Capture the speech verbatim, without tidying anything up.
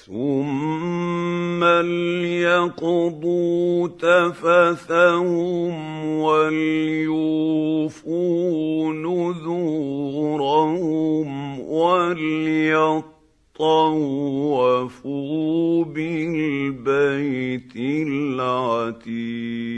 ثم ليقضوا تفثهم وليوفوا نذورهم وليطوفوا بالبيت العتيق.